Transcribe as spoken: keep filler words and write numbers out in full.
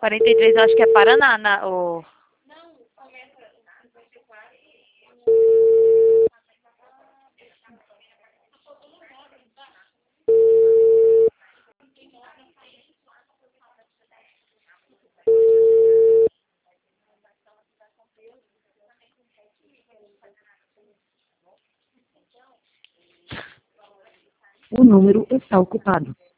quarenta e três eu acho que é Paraná, na, o... O número está ocupado.